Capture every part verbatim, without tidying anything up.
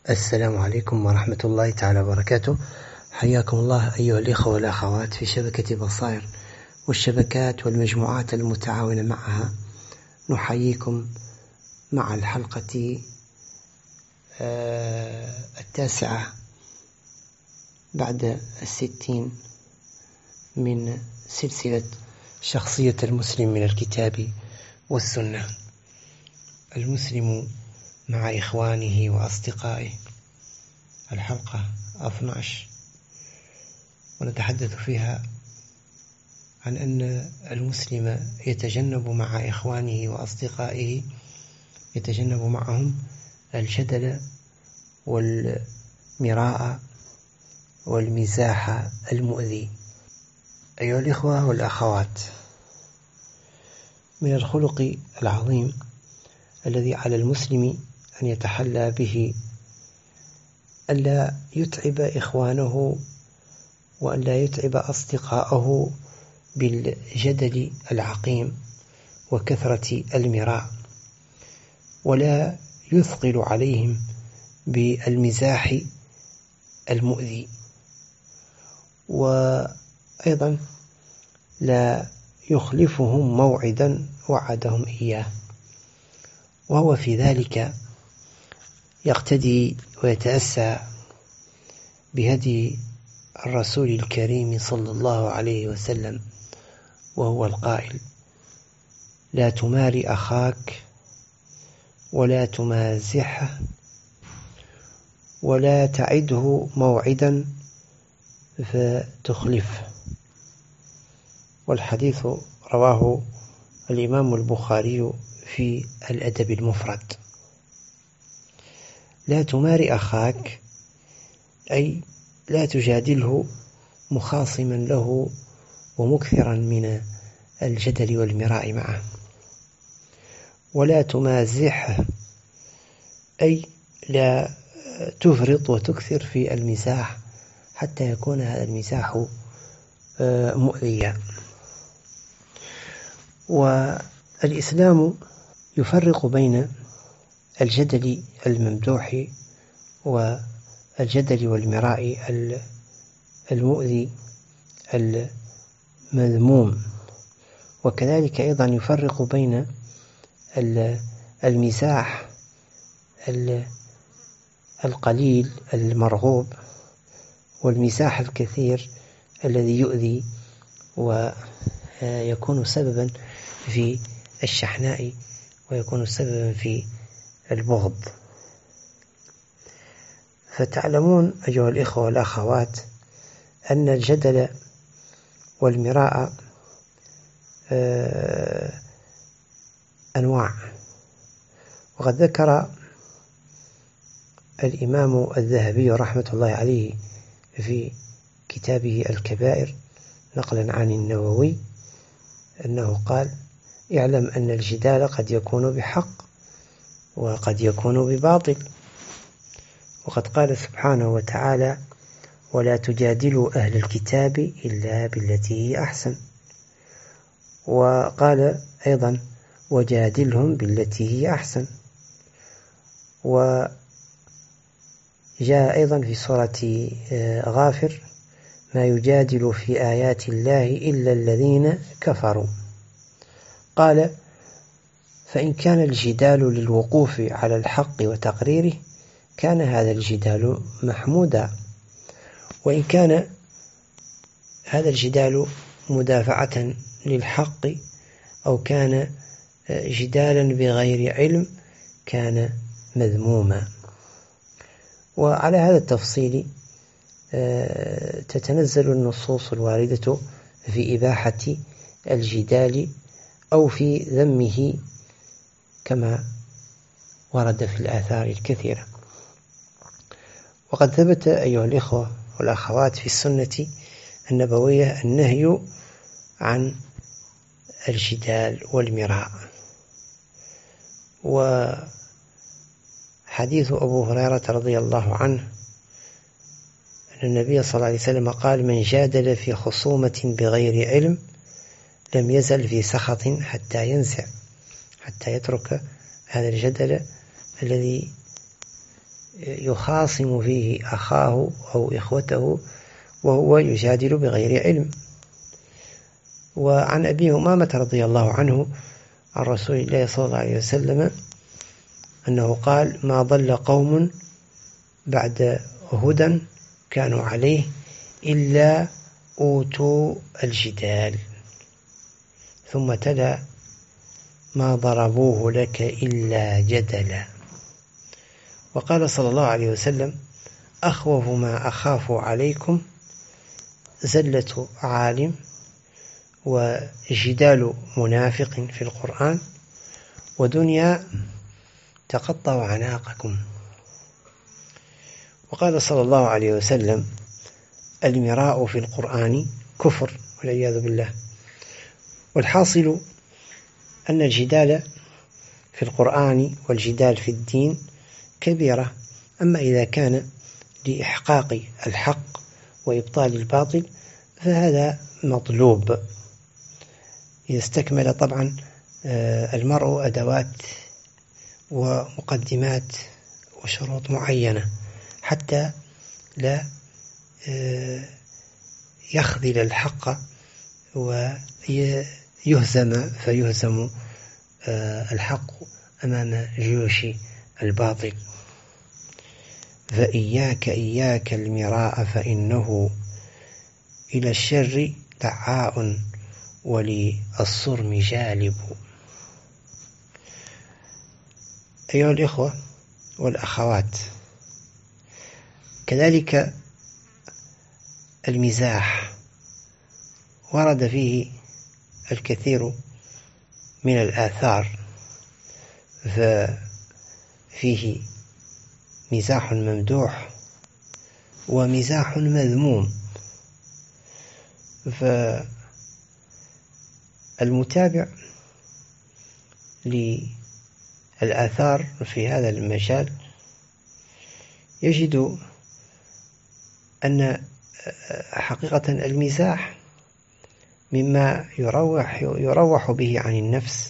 السلام عليكم ورحمة الله تعالى وبركاته. حياكم الله أيها الإخوة والأخوات في شبكة بصائر والشبكات والمجموعات المتعاونة معها. نحييكم مع الحلقة التاسعة بعد الستين من سلسلة شخصية المسلم من الكتاب والسنة. المسلم مع إخوانه وأصدقائه، الحلقة اثني عشر، ونتحدث فيها عن أن المسلم يتجنب مع إخوانه وأصدقائه يتجنب معهم الجدل والمراء والمزاح المؤذي. أيها الإخوة والأخوات، من الخلق العظيم الذي على المسلم أن يتحلى به ألا يتعب إخوانه وألا يتعب أصدقاءه بالجدل العقيم وكثرة المراء، ولا يثقل عليهم بالمزاح المؤذي، وأيضا لا يخلفهم موعدا وعدهم إياه، وهو في ذلك يقتدي ويتأسى بهدي الرسول الكريم صلى الله عليه وسلم، وهو القائل: لا تماري أخاك ولا تمازحه ولا تعده موعدا فتخلفه. والحديث رواه الإمام البخاري في الأدب المفرد. لا تماري أخاك أي لا تجادله مخاصما له ومكثرا من الجدل والمراء معه. ولا تمازحه أي لا تفرط وتكثر في المزاح حتى يكون هذا المزاح مؤذيا. والإسلام يفرق بين الجدل الممدوح والجدل والمراء المؤذي المذموم، وكذلك أيضا يفرق بين المزاح القليل المرغوب والمزاح الكثير الذي يؤذي ويكون سببا في الشحناء ويكون سببا في البغض. فتعلمون أيها الإخوة والأخوات أن الجدل والمراء أنواع، وقد ذكر الإمام الذهبي رحمة الله عليه في كتابه الكبائر نقلا عن النووي أنه قال: اعلم أن الجدال قد يكون بحق وقد يكون بباطل. وقد قال سبحانه وتعالى: ولا تجادلوا أهل الكتاب إلا بالتي هي أحسن. وقال أيضا: وجادلهم بالتي هي أحسن. وجاء أيضا في سورة غافر: ما يجادل في آيات الله إلا الذين كفروا. قال: فإن كان الجدال للوقوف على الحق وتقريره كان هذا الجدال محمودا، وإن كان هذا الجدال مدافعة للحق أو كان جدالا بغير علم كان مذموما. وعلى هذا التفصيل تتنزل النصوص الواردة في إباحة الجدال أو في ذمه كما ورد في الآثار الكثيرة. وقد ثبت أيها الإخوة والأخوات في السنة النبوية النهي عن الجدال والمراء. وحديث أبو هريرة رضي الله عنه أن النبي صلى الله عليه وسلم قال: من جادل في خصومة بغير علم لم يزل في سخط حتى ينزع، حتى يترك هذا الجدل الذي يخاصم فيه أخاه أو إخوته وهو يجادل بغير علم. وعن أبي أمامة رضي الله عنه عن رسول الله صلى الله عليه وسلم أنه قال: ما ضل قوم بعد هدى كانوا عليه إلا أوتوا الجدال. ثم تلا: ما ضربوه لك إلا جدلا. وقال صلى الله عليه وسلم: أخوف ما أخاف عليكم زلة عالم وجدال منافق في القرآن ودنيا تقطع عناقكم. وقال صلى الله عليه وسلم: المراء في القرآن كفر والعياذ بالله. والحاصل أن الجدال في القرآن والجدال في الدين كبيرة، أما إذا كان لإحقاق الحق وإبطال الباطل فهذا مطلوب. إذا استكمل طبعا المرء أدوات ومقدمات وشروط معينة حتى لا يخذل الحق ويهزم فيهزم الحق أمام جيوش الباطل. فإياك إياك المراء فإنه إلى الشر دعاء وللصرم جالب. أيها الإخوة والأخوات، كذلك المزاح ورد فيه الكثير من الآثار، ففيه مزاح ممدوح ومزاح مذموم. فالمتابع للآثار في هذا المجال يجد أن حقيقة المزاح مما يروح, يروح به عن النفس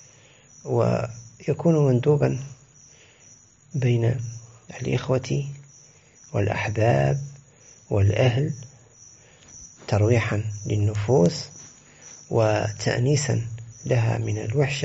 ويكون مندوبا بين الإخوة والأحباب والأهل ترويحا للنفوس وتأنيسا لها من الوحشة،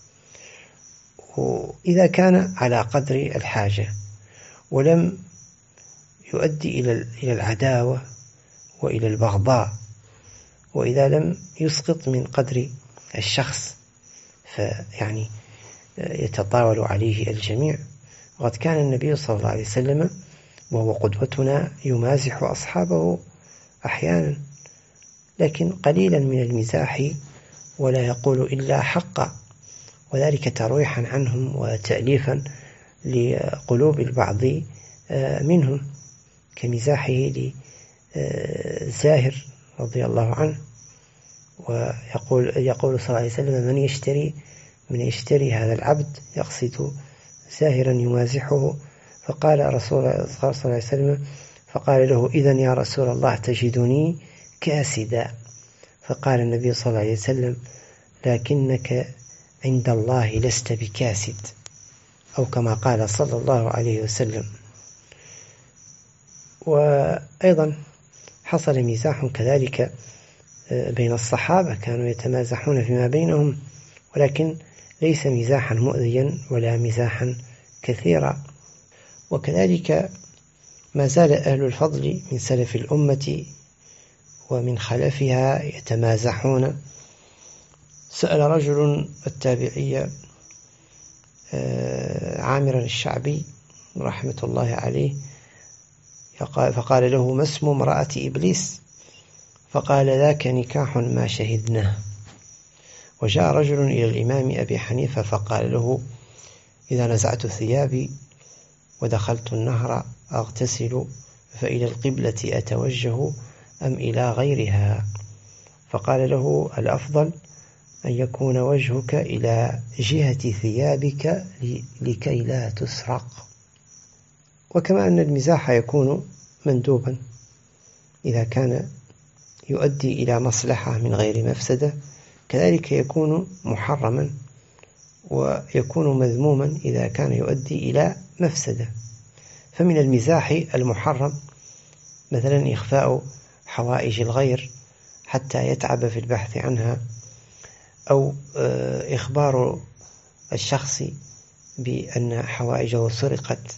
وإذا كان على قدر الحاجة ولم يؤدي إلى العداوة وإلى البغضاء، وإذا لم يسقط من قدر الشخص فيعني يتطاول عليه الجميع. وقد كان النبي صلى الله عليه وسلم وهو قدوتنا يمازح أصحابه أحيانا، لكن قليلا من المزاح ولا يقول إلا حقا، وذلك ترويحا عنهم وتأليفا لقلوب البعض منهم، كمزاحه لزاهر رضي الله عنه. ويقول يقول صلى الله عليه وسلم: من يشتري من يشتري هذا العبد، يقصد زاهرا يمازحه. فقال رسول الله صلى الله عليه وسلم فقال له: إذن يا رسول الله تجدني كاسدا. فقال النبي صلى الله عليه وسلم: لكنك عند الله لست بكاسد، أو كما قال صلى الله عليه وسلم. وأيضا حصل مزاح كذلك بين الصحابة، كانوا يتمازحون فيما بينهم، ولكن ليس مزاحا مؤذيا ولا مزاحا كثيرا. وكذلك ما زال أهل الفضل من سلف الأمة ومن خلفها يتمازحون. سأل رجل التابعية عامرا الشعبي رحمة الله عليه، فقال له: ما اسم امرأة إبليس؟ فقال: ذاك نكاح ما شهدناه. وجاء رجل إلى الإمام أبي حنيفة فقال له: إذا نزعت ثيابي ودخلت النهر أغتسل فإلى القبلة أتوجه أم إلى غيرها؟ فقال له: الأفضل أن يكون وجهك إلى جهة ثيابك لكي لا تسرق. وكما أن المزاح يكون مندوبا إذا كان يؤدي إلى مصلحة من غير مفسدة، كذلك يكون محرما ويكون مذموما إذا كان يؤدي إلى مفسدة. فمن المزاح المحرم مثلا إخفاء حوائج الغير حتى يتعب في البحث عنها، أو إخبار الشخص بأن حوائجه سرقت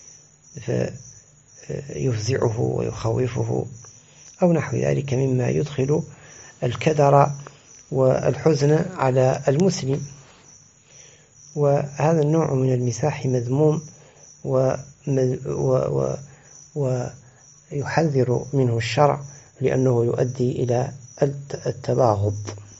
فيفزعه ويخوفه، أو نحو ذلك مما يدخل الكدر والحزن على المسلم. وهذا النوع من المزاح مذموم ويحذر منه الشرع لأنه يؤدي إلى التباغض.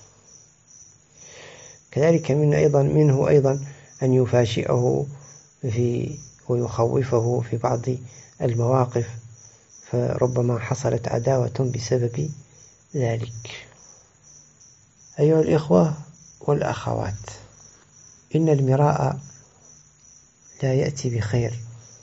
كذلك من أيضا منه أيضا أن يفاجئه في ويخوفه في بعض المواقف، فربما حصلت عداوة بسبب ذلك. أيها الإخوة والأخوات، إن المراء لا يأتي بخير،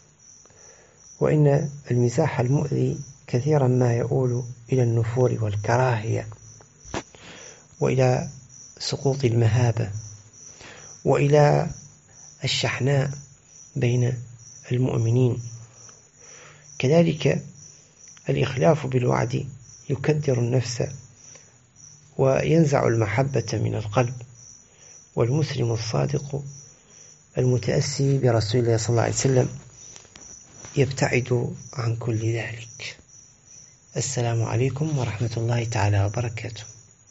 وإن المزاح المؤذي كثيرا ما يؤول إلى النفور والكراهية، وإلى سقوط المهابة، وإلى الشحناء بين المؤمنين. كذلك الإخلاف بالوعد يكدر النفس وينزع المحبة من القلب، والمسلم الصادق المتأسي برسول الله صلى الله عليه وسلم يبتعد عن كل ذلك. السلام عليكم ورحمة الله تعالى وبركاته.